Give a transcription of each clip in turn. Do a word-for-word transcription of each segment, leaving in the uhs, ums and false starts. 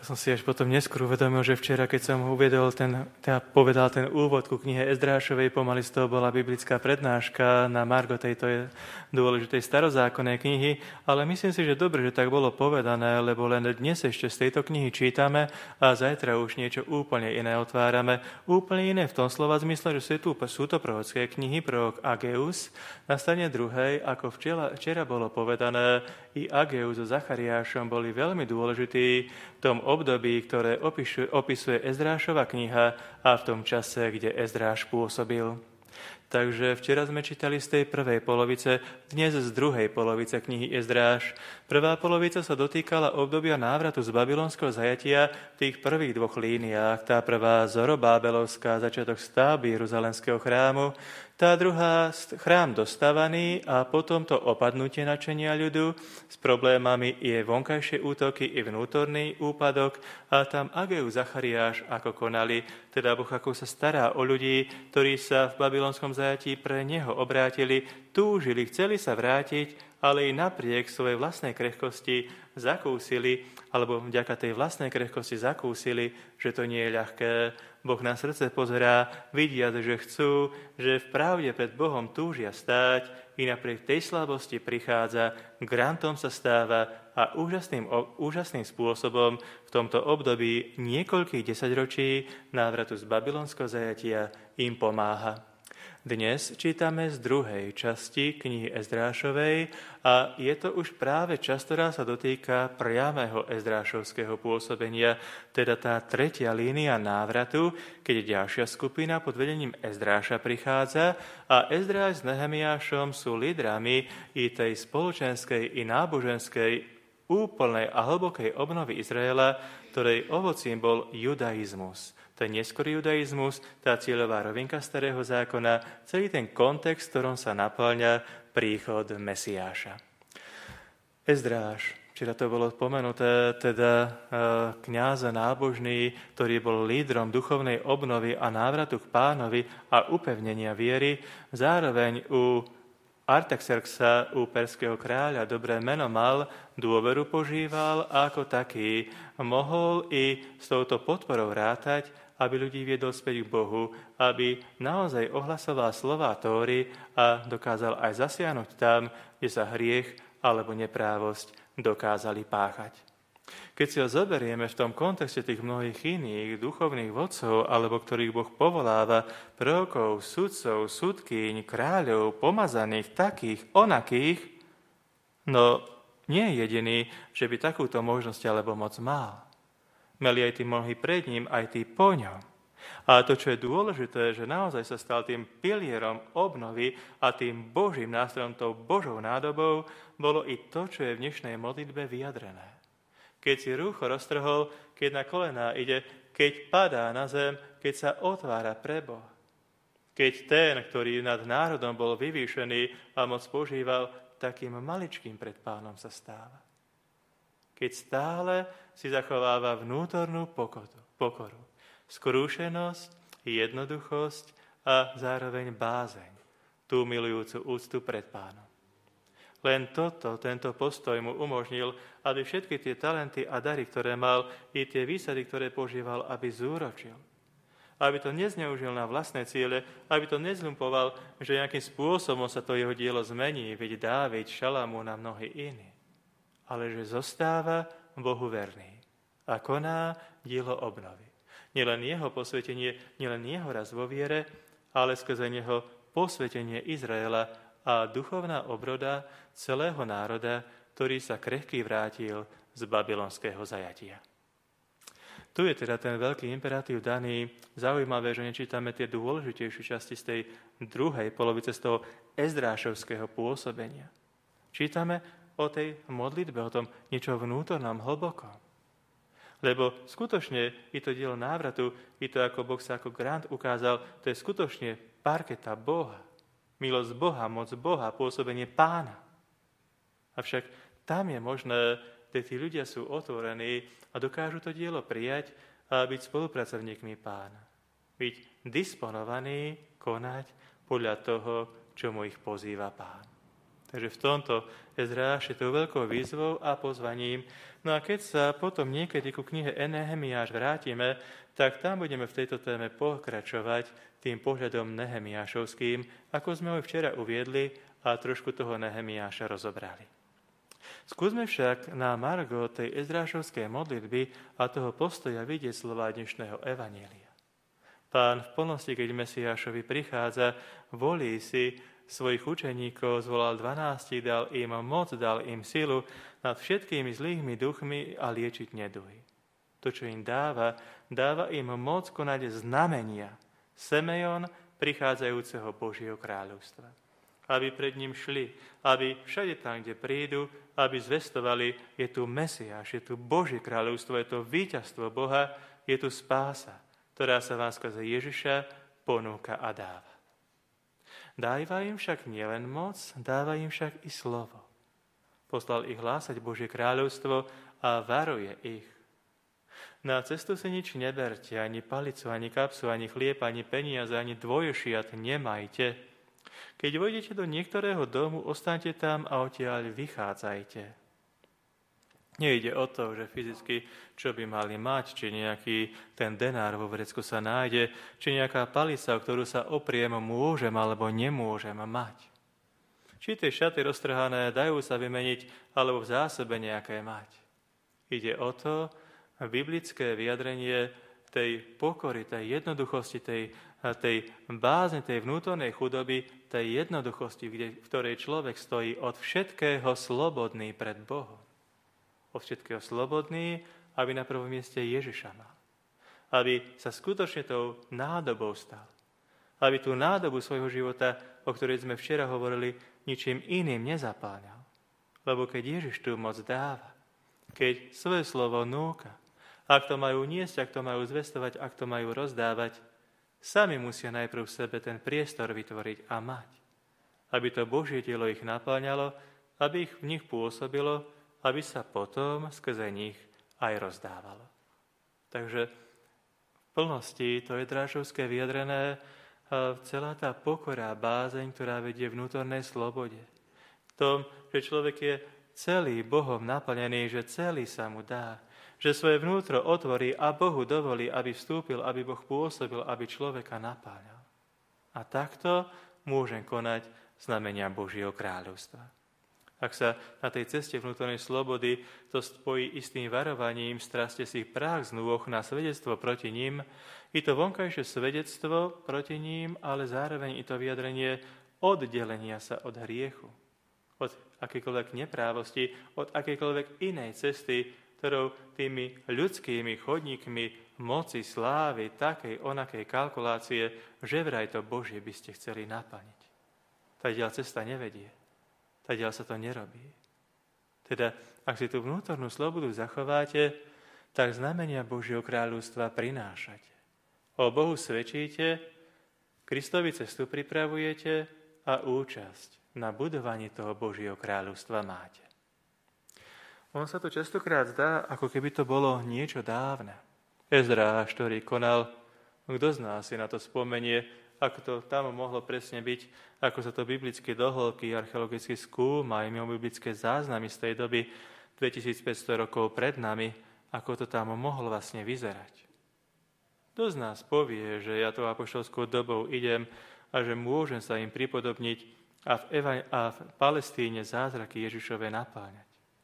som si až potom neskôr uvedomil, že včera, keď som uviedol ten, teda povedal ten úvod ku knihe Ezdrášovej, pomaly z toho bola biblická prednáška na margo tejto dôležitej starozákonnej knihy, ale myslím si, že dobre, že tak bolo povedané, lebo len dnes ešte z tejto knihy čítame a zajtra už niečo úplne iné otvárame. Úplne iné v tom slova zmysle, že sú tu sú to prorocké knihy, prorok Ageus. Na strane druhej, ako včera, včera bolo povedané, i Ageus so Zachariášom boli veľmi dôležití v tom období, ktoré opisuje, opisuje Ezdrášova kniha a v tom čase, kde Ezdráš pôsobil. Takže včera sme čítali z tej prvej polovice, dnes z druhej polovice knihy Ezdráš. Prvá polovica sa dotýkala obdobia návratu z babylonského zajatia v tých prvých dvoch líniách. Tá prvá Zorobábelovská, začiatok stavby Jeruzalemského chrámu, tá druhá chrám dostávaný a potom to opadnutie nadšenia ľudu s problémami je vonkajšie útoky i vnútorný úpadok a tam Ageus Zachariáš ako konali, teda Boh ako sa stará o ľudí, ktorí sa v babylonskom zajatí pre neho obrátili, túžili, chceli sa vrátiť, ale i napriek svojej vlastnej krehkosti zakúsili, alebo vďaka tej vlastnej krehkosti zakúsili, že to nie je ľahké. Boh na srdce pozerá, vidia, že chcú, že v pravde pred Bohom túžia stáť, i napriek tej slabosti prichádza, grantom sa stáva a úžasným, úžasným spôsobom v tomto období niekoľkých desaťročí návratu z babylonského zajatia im pomáha. Dnes čítame z druhej časti knihy Ezdrášovej a je to už práve časť, ktorá sa dotýka priamého ezdrášovského pôsobenia, teda tá tretia línia návratu, keď ďalšia skupina pod vedením Ezdráša prichádza a Ezdráš s Nehemiášom sú lídrami i tej spoločenskej i náboženskej úplnej a hlbokej obnovy Izraela, ktorej ovocím bol judaizmus. Ten neskorý judaizmus, tá cieľová rovinka starého zákona, celý ten kontext, v ktorom sa naplňa príchod Mesiáša. Ezdráš, včera to bolo spomenuté, teda kňaz nábožný, ktorý bol lídrom duchovnej obnovy a návratu k Pánovi a upevnenia viery, zároveň u Artaxerxa, u perského kráľa, dobré meno mal, dôveru požíval a ako taký mohol i s touto podporou rátať, aby ľudí viedol späť k Bohu, aby naozaj ohlasoval slová Tóry a dokázal aj zasiahnuť tam, kde sa hriech alebo neprávosť dokázali páchať. Keď si ho zoberieme v tom kontexte tých mnohých iných duchovných vodcov, alebo ktorých Boh povoláva, prorokov, sudcov, sudkyň, kráľov, pomazaných, takých, onakých, no nie je jediný, že by takúto možnosť alebo moc mal. Mali aj tí mnohí pred ním, aj tí po ňom. A to, čo je dôležité, že naozaj sa stal tým pilierom obnovy a tým Božím nástrojom, tou Božou nádobou, bolo i to, čo je v dnešnej modlitbe vyjadrené. Keď si rúcho roztrhol, keď na kolená ide, keď padá na zem, keď sa otvára pre Boha. Keď ten, ktorý nad národom bol vyvýšený a moc používal, takým maličkým pred Pánom sa stáva. Keď stále si zachováva vnútornú pokoru, pokoru, skrúšenosť, jednoduchosť a zároveň bázeň, tú milujúcu úctu pred Pánom. Len toto, tento postoj mu umožnil, aby všetky tie talenty a dary, ktoré mal, i tie výsady, ktoré používal, aby zúročil. Aby to nezneužil na vlastné ciele, aby to nezlumpoval, že nejakým spôsobom sa to jeho dielo zmení, veď Dávid, Šalamún a mnohí iní. Ale že zostáva Bohu verný a koná dielo obnovy. Nielen jeho posvetenie, nielen jeho raz vo viere, ale skrze neho posvetenie Izraela a duchovná obroda celého národa, ktorý sa krehký vrátil z babylonského zajatia. Tu je teda ten veľký imperatív daný. Zaujímavé, že nečítame tie dôležitejšie časti z tej druhej polovice, z toho ezdrášovského pôsobenia. Čítame o tej modlitbe, o tom niečo vnútornom, hlbokom. Lebo skutočne i to dielo návratu, i to, ako Boh sa ako grant ukázal, to je skutočne parketa Boha. Milosť Boha, moc Boha, pôsobenie Pána. Avšak tam je možné, že tí ľudia sú otvorení a dokážu to dielo prijať a byť spolupracovníkmi Pána. Byť disponovaní, konať podľa toho, čo mu ich pozýva Pán. Takže v tomto Ezdráš je tou veľkou výzvou a pozvaním. No a keď sa potom niekedy ku knihe Nehemiáš vrátime, tak tam budeme v tejto téme pokračovať tým pohľadom nehemiášovským, ako sme ho včera uviedli a trošku toho Nehemiáša rozobrali. Skúsme však na margo tej ezdrášovskej modlitby a toho postoja vidieť slova dnešného evanjelia. Pán v plnosti, keď Mesiášovi prichádza, volí si svojich učeníkov, zvolal dvanástich, dal im moc, dal im silu nad všetkými zlými duchmi a liečiť neduhy. To, čo im dáva, dáva im moc konať znamenia, semejon prichádzajúceho Božieho kráľovstva. Aby pred ním šli, aby všade tam, kde prídu, aby zvestovali, je tu Mesiáš, je tu Božie kráľovstvo, je to víťazstvo Boha, je tu spása, ktorá sa vám skrze Ježiša ponúka a dáva. Dáva im však nielen moc, dáva im však i slovo. Poslal ich hlásať Božie kráľovstvo a varuje ich. Na cestu si nič neberte, ani palicu, ani kapsu, ani chlieb, ani peniaze, ani dvojošiat nemajte. Keď vojdete do niektorého domu, ostaňte tam a odtiaľ vychádzajte. Nejde o to, že fyzicky, čo by mali mať, či nejaký ten denár vo vrecku sa nájde, či nejaká palica, o ktorú sa opriem, môžem alebo nemôžem mať. Či tie šaty roztrhané dajú sa vymeniť, alebo v zásobe nejaké mať. Ide o to, biblické vyjadrenie tej pokory, tej jednoduchosti, tej, tej bázne, tej vnútornej chudoby, tej jednoduchosti, kde, v ktorej človek stojí od všetkého slobodný pred Bohom. Od všetkého slobodný, aby na prvom mieste Ježiša mal. Aby sa skutočne tou nádobou stal. Aby tú nádobu svojho života, o ktorej sme včera hovorili, ničím iným nezapáľal. Lebo keď Ježiš tú moc dáva, keď svoje slovo núka, ak to majú niesť, ak to majú zvestovať, ak to majú rozdávať, sami musia najprv v sebe ten priestor vytvoriť a mať. Aby to Božie telo ich napáňalo, aby ich v nich pôsobilo, aby sa potom skrze nich aj rozdávalo. Takže v plnosti to je drážovské vyjadrené celá tá pokora, bázeň, ktorá vedie vnútornej slobode. V tom, že človek je celý Bohom naplnený, že celý sa mu dá, že svoje vnútro otvorí a Bohu dovolí, aby vstúpil, aby Boh pôsobil, aby človeka napáľal. A takto môžem konať znamenia Božieho kráľovstva. Ak sa na tej ceste vnútornej slobody to spojí istým varovaním, straste si prach z nôh na svedectvo proti ním, i to vonkajšie svedectvo proti ním, ale zároveň i to vyjadrenie oddelenia sa od hriechu, od akýkoľvek neprávosti, od akýkoľvek inej cesty, ktorou tými ľudskými chodníkmi moci, slávy, takej, onakej kalkulácie, že vraj to Božie by ste chceli naplniť. Tá ďalá cesta nevedie. Tadiaľ sa to nerobí. Teda, ak si tú vnútornú slobodu zachováte, tak znamenia Božieho kráľovstva prinášate. O Bohu svedčíte, Kristovi cestu pripravujete a účasť na budovaní toho Božieho kráľovstva máte. On sa to častokrát zdá, ako keby to bolo niečo dávne. Ezdráš, ktorý konal, kto z nás si na to spomenie, ako to tam mohlo presne byť, ako sa to biblické dohĺbky archeologicky skúma, aj mimo biblické záznamy z tej doby dvetisícpäťsto rokov pred nami, ako to tam mohlo vlastne vyzerať. Kto z nás povie, že ja tou apoštolskou dobou idem a že môžem sa im pripodobniť a v, Eva- a v Palestíne zázraky Ježišove napáňať?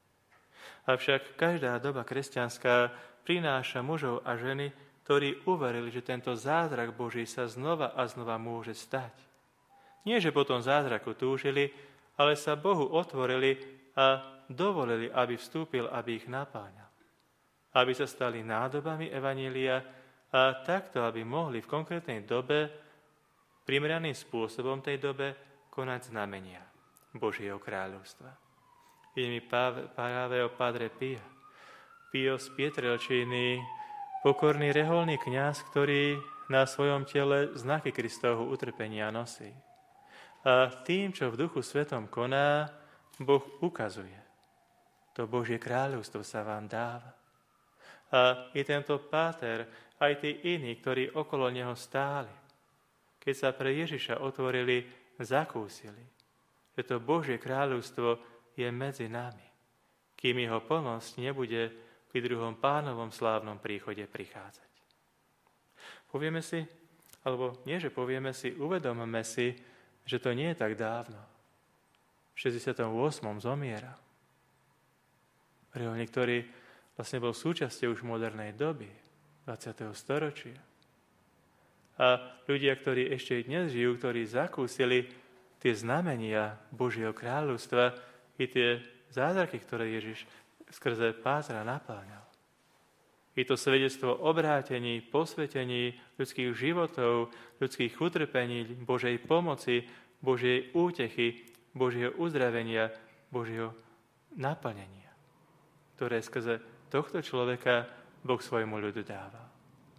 Avšak každá doba kresťanská prináša mužov a ženy, ktorí uverili, že tento zázrak Boží sa znova a znova môže stať. Nie, že po tom zázraku túžili, ale sa Bohu otvorili a dovolili, aby vstúpil, aby ich napáňal. Aby sa stali nádobami evanjelia a takto, aby mohli v konkrétnej dobe, primeraným spôsobom tej dobe, konať znamenia Božieho kráľovstva. Ide mi práve o Padre Pia. Pio z Pietrelčiny, pokorný reholný kňaz, ktorý na svojom tele znaky Kristovho utrpenia nosí. A tým, čo v Duchu Svetom koná, Boh ukazuje. To Božie kráľovstvo sa vám dáva. A i tento páter, aj tí iní, ktorí okolo neho stáli, keď sa pre Ježiša otvorili, zakúsili, že to Božie kráľovstvo je medzi nami. kým jeho plnosť nebude pri druhom pánovom slávnom príchode prichádzať. Povieme si, alebo nie, že povieme si, uvedomme si, že to nie je tak dávno. V šesťdesiatom ôsmom zomiera. Reholník, ktorý vlastne bol súčasťou už modernej doby, dvadsiateho storočia. A ľudia, ktorí ešte i dnes žijú, ktorí zakúsili tie znamenia Božieho kráľovstva i tie zázraky, ktoré Ježiš skrze Pázra naplňal. Je to svedectvo obrátení, posvetení ľudských životov, ľudských utrpení, Božej pomoci, Božej útechy, Božieho uzdravenia, Božieho naplnenia, ktoré skrze tohto človeka Boh svojmu ľudu dával.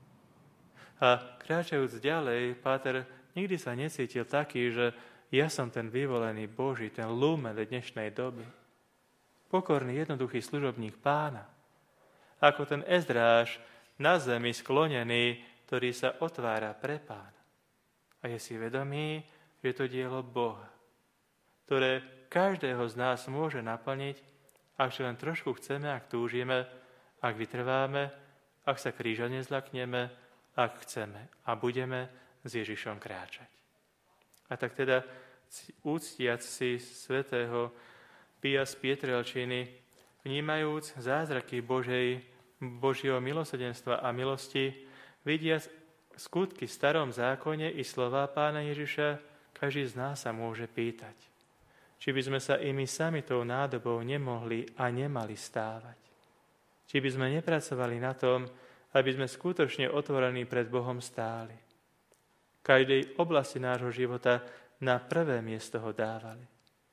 A kráčajúc ďalej, Páter nikdy sa necítil taký, že ja som ten vyvolený Boží, ten lumen dnešnej doby. Pokorný, jednoduchý služobník Pána. Ako ten Ezdráš na zemi sklonený, ktorý sa otvára pre Pána. A je si vedomý, že to dielo Boha, ktoré každého z nás môže naplniť, ak len trošku chceme, ak túžime, ak vytrváme, ak sa kríža nezlakneme, ak chceme a budeme s Ježišom kráčať. A tak teda, úctiac si svätého Pia z Pietrelčiny, vnímajúc zázraky Božej, Božieho milosrdenstva a milosti, vidiac skutky v starom zákone i slová Pána Ježiša, každý z nás sa môže pýtať, či by sme sa i my sami tou nádobou nemohli a nemali stávať. Či by sme nepracovali na tom, aby sme skutočne otvorení pred Bohom stáli. V každej oblasti nášho života na prvé miesto ho dávali.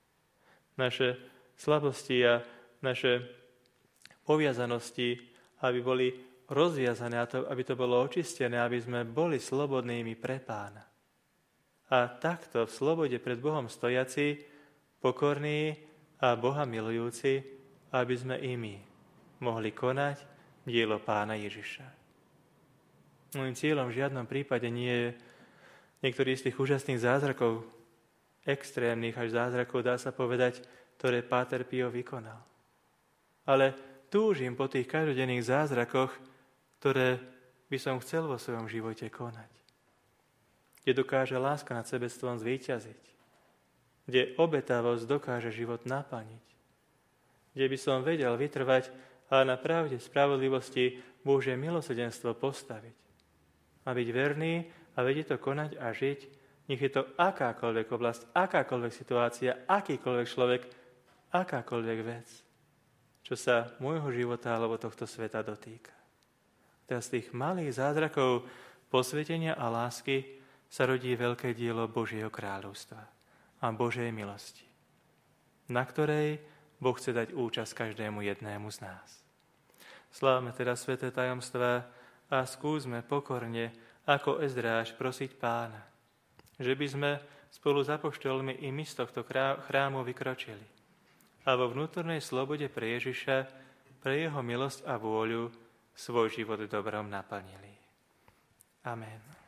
Naše slabosti a naše poviazanosti, aby boli rozviazané, aby to bolo očistené, aby sme boli slobodnými pre Pána. A takto v slobode pred Bohom stojaci, pokorní a Boha milujúci, aby sme i my mohli konať dielo Pána Ježiša. Mojím cieľom v žiadnom prípade nie je niektorý z tých úžasných zázrakov, extrémnych až zázrakov, dá sa povedať, ktoré Páter Pio vykonal. Ale túžim po tých každodenných zázrakoch, ktoré by som chcel vo svojom živote konať. Kde dokáže láska nad sebestvom zvíťaziť. Kde obetavosť dokáže život naplniť. Kde by som vedel vytrvať a na pravde spravodlivosti Božie milosrdenstvo postaviť. A byť verný a vedieť to konať a žiť, nech je to akákoľvek oblasť, akákoľvek situácia, akýkoľvek človek, akákoľvek vec, čo sa môjho života alebo tohto sveta dotýka. Teraz z tých malých zázrakov posvetenia a lásky sa rodí veľké dielo Božieho kráľovstva a Božej milosti, na ktorej Boh chce dať účasť každému jednému z nás. Slávme teda sväté tajomstvá a skúsme pokorne, ako Ezdráš, prosiť Pána, že by sme spolu s apoštolmi i my z tohto chrámu vykročili a vo vnútornej slobode pre Ježiša, pre jeho milosť a vôľu svoj život dobrom naplnili. Amen.